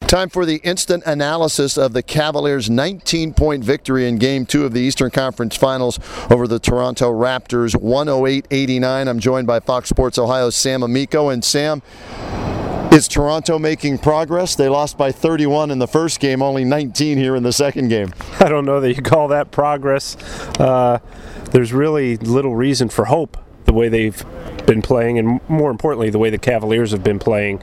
Time for the instant analysis of the Cavaliers' 19-point victory in Game 2 of the Eastern Conference Finals over the Toronto Raptors, 108-89. I'm joined by Fox Sports Ohio's Sam Amico. And Sam, is Toronto making progress? They lost by 31 in the first game, only 19 here in the second game. I don't know that you call that progress. There's really little reason for hope the way they've been playing, and more importantly, the way the Cavaliers have been playing.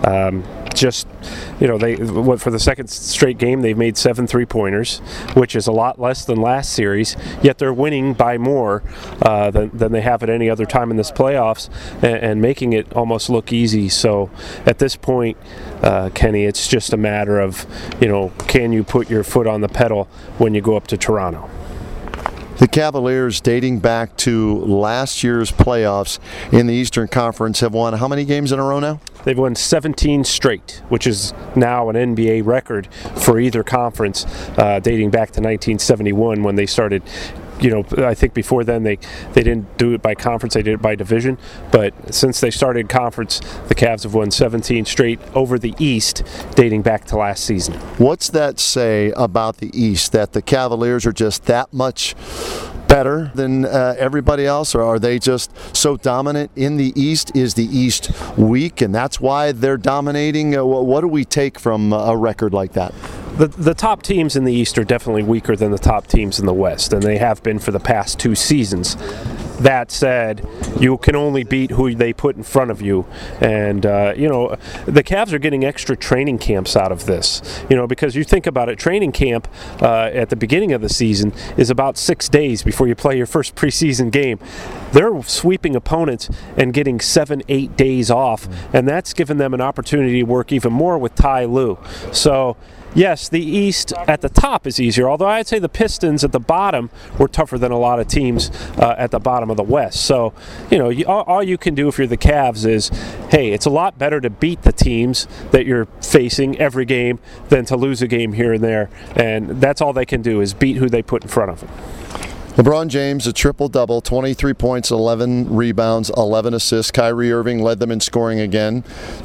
For the second straight game, they've made 7 3-pointers, which is a lot less than last series, yet they're winning by more than they have at any other time in this playoffs, and making it almost look easy. So at this point, Kenny, it's just a matter of, can you put your foot on the pedal when you go up to Toronto? The Cavaliers, dating back to last year's playoffs in the Eastern Conference, have won how many games in a row now? They've won 17 straight, which is now an NBA record for either conference, dating back to 1971 when they started. I think before then they didn't do it by conference, they did it by division. But since they started conference, the Cavs have won 17 straight over the East, dating back to last season. What's that say about the East, that the Cavaliers are just that much better than everybody else, or are they just so dominant in the East? Is the East weak, and that's why they're dominating? What do we take from a record like that? The top teams in the East are definitely weaker than the top teams in the West, and they have been for the past 2 seasons. That said, you can only beat who they put in front of you. And, the Cavs are getting extra training camps out of this. Because you think about it, training camp at the beginning of the season is about 6 days before you play your first preseason game. They're sweeping opponents and getting 7-8 days off, and that's given them an opportunity to work even more with Ty Lue. So, yes, the East at the top is easier, although I'd say the Pistons at the bottom were tougher than a lot of teams at the bottom of the West. So, all you can do if you're the Cavs is, hey, it's a lot better to beat the teams that you're facing every game than to lose a game here and there. And that's all they can do is beat who they put in front of them. LeBron James, a triple-double, 23 points, 11 rebounds, 11 assists. Kyrie Irving led them in scoring again,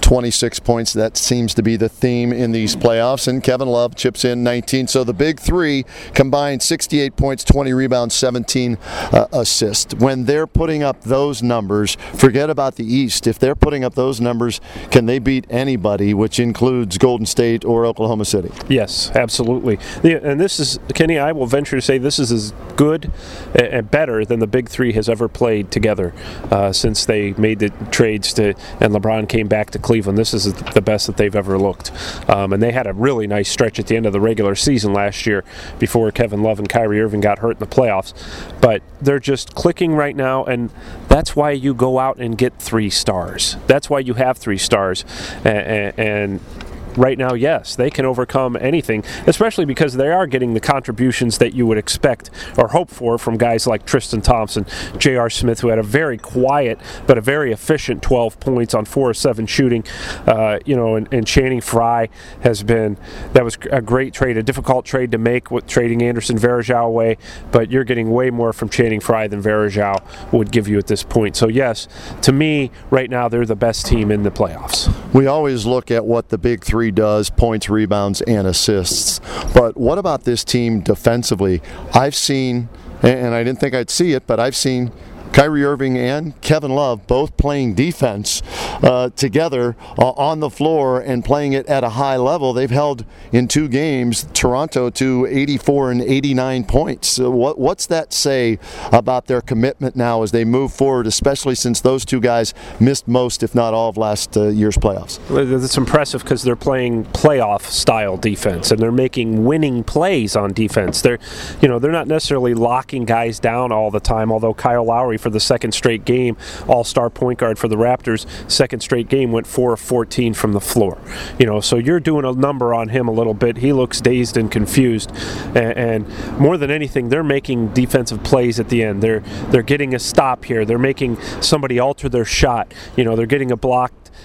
26 points. That seems to be the theme in these playoffs. And Kevin Love chips in 19. So the big three combined 68 points, 20 rebounds, 17 assists. When they're putting up those numbers, forget about the East. If they're putting up those numbers, can they beat anybody, which includes Golden State or Oklahoma City? Yes, absolutely. And this is, Kenny, I will venture to say this is as good and better than the big three has ever played together since they made the trades and LeBron came back to Cleveland. This is the best that they've ever looked. And they had a really nice stretch at the end of the regular season last year before Kevin Love and Kyrie Irving got hurt in the playoffs. But they're just clicking right now, and that's why you go out and get 3 stars. That's why you have 3 stars. And right now, yes, they can overcome anything, especially because they are getting the contributions that you would expect or hope for from guys like Tristan Thompson, J.R. Smith, who had a very quiet but a very efficient 12 points on 4 of 7 shooting. And Channing Frye that was a great trade, a difficult trade to make with trading Anderson Varejao away, but you're getting way more from Channing Frye than Varejao would give you at this point. So yes, to me, right now, they're the best team in the playoffs. We always look at what the big three does, points, rebounds, and assists. But what about this team defensively? I've seen, and I didn't think I'd see it, but I've seen Kyrie Irving and Kevin Love both playing defense together on the floor and playing it at a high level. They've held in 2 games Toronto to 84 and 89 points. So what's that say about their commitment now as they move forward, especially since those 2 guys missed most, if not all, of last year's playoffs? It's impressive because they're playing playoff-style defense and they're making winning plays on defense. They're not necessarily locking guys down all the time, although Kyle Lowry, for the second straight game, all-star point guard for the Raptors, second straight game went 4 of 14 from the floor. So you're doing a number on him a little bit. He looks dazed and confused, and more than anything, they're making defensive plays at the end. They're getting a stop here. They're making somebody alter their shot. They're getting a blocked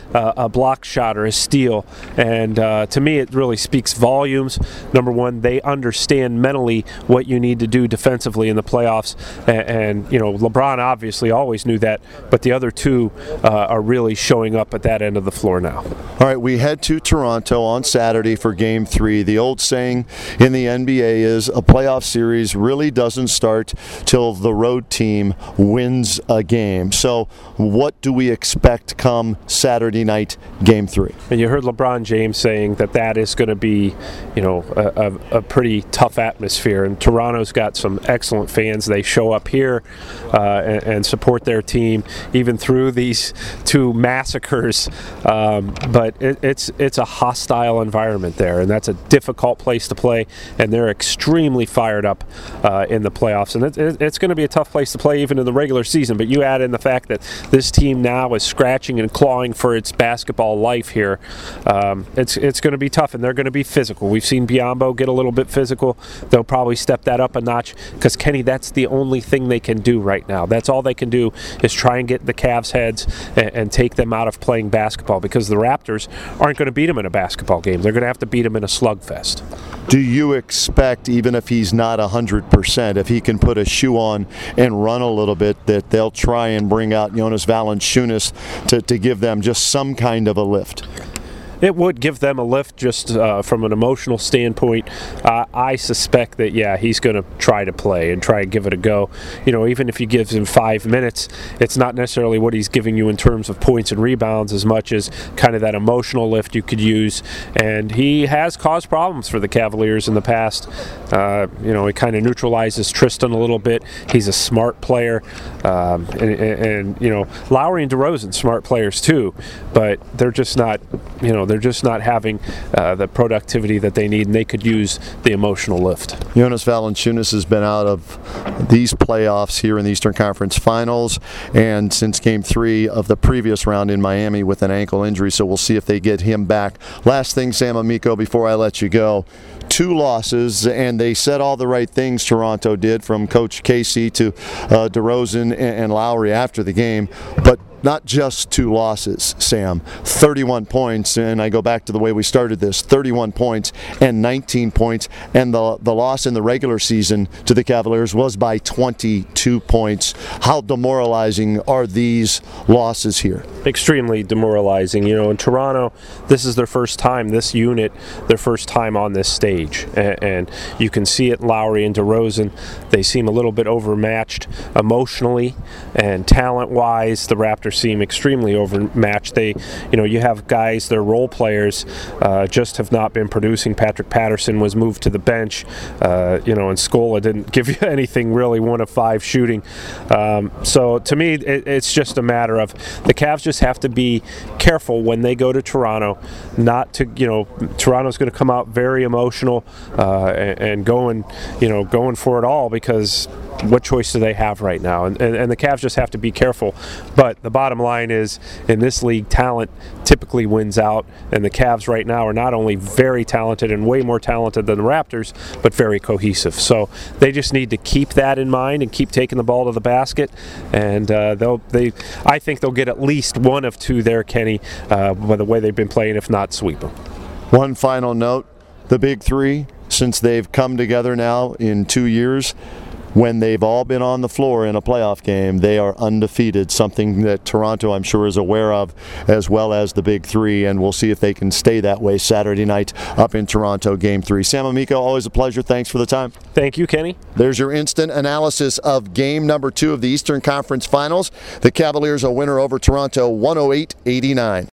a block shot or a steal. And to me, it really speaks volumes. Number one, they understand mentally what you need to do defensively in the playoffs. And you know, LeBron obviously always knew that, but the other two are really showing up at that end of the floor now. All right, we head to Toronto on Saturday for Game 3. The old saying in the NBA is a playoff series really doesn't start till the road team wins a game. So what do we expect come Saturday night, Game 3? And you heard LeBron James saying that is going to be, you know, a pretty tough atmosphere. And Toronto's got some excellent fans. They show up here and support their team, even through these two massacres. But it's a hostile environment there, and that's a difficult place to play. And they're extremely fired up in the playoffs. And it's going to be a tough place to play even in the regular season. But you add in the fact that this team now is scratching and clawing for its basketball life here. It's going to be tough, and they're going to be physical. We've seen Biyombo get a little bit physical. They'll probably step that up a notch because, Kenny, that's the only thing they can do right now. That's all they can do is try and get the Cavs' heads and take them out of playing basketball, because the Raptors aren't going to beat them in a basketball game. They're going to have to beat them in a slugfest. Do you expect, even if he's not 100%, if he can put a shoe on and run a little bit, that they'll try and bring out Jonas Valanciunas to give them just some kind of a lift? It would give them a lift just from an emotional standpoint. I suspect that, yeah, he's going to try to play and try and give it a go. You know, even if he gives him 5 minutes, it's not necessarily what he's giving you in terms of points and rebounds as much as kind of that emotional lift you could use. And he has caused problems for the Cavaliers in the past. You know, he kind of neutralizes Tristan a little bit. He's a smart player. And you know, Lowry and DeRozan, smart players too, but they're just not, you know, they're just not having the productivity that they need, and they could use the emotional lift. Jonas Valanciunas has been out of these playoffs here in the Eastern Conference Finals and since Game 3 of the previous round in Miami with an ankle injury, so we'll see if they get him back. Last thing, Sam Amico, before I let you go. 2 losses, and they said all the right things, Toronto did, from Coach Casey to DeRozan and Lowry after the game, but not just 2 losses, Sam. 31 points, and I go back to the way we started this, 31 points and 19 points, and the loss in the regular season to the Cavaliers was by 22 points. How demoralizing are these losses here? Extremely demoralizing. You know, in Toronto, this is their first time, this unit, their first time on this stage, and you can see it, Lowry and DeRozan. They seem a little bit overmatched emotionally and talent-wise. The Raptors seem extremely overmatched. They, you know, you have guys, their role players, just have not been producing. Patrick Patterson was moved to the bench, you know, and Scola didn't give you anything really, 1 of 5 shooting. So to me, it's just a matter of the Cavs just have to be careful when they go to Toronto, not to, you know, Toronto's going to come out very emotional and going for it all, because what choice do they have right now? And the Cavs just have to be careful. But the bottom line is, in this league, talent typically wins out, and the Cavs right now are not only very talented and way more talented than the Raptors, but very cohesive. So they just need to keep that in mind and keep taking the ball to the basket, and I think they'll get at least 1 of 2 there, Kenny, by the way they've been playing, if not sweep them. One final note, the Big 3, since they've come together now in 2 years, when they've all been on the floor in a playoff game, they are undefeated, something that Toronto, I'm sure, is aware of, as well as the Big 3, and we'll see if they can stay that way Saturday night up in Toronto, Game 3. Sam Amico, always a pleasure. Thanks for the time. Thank you, Kenny. There's your instant analysis of game number 2 of the Eastern Conference Finals. The Cavaliers a winner over Toronto, 108-89.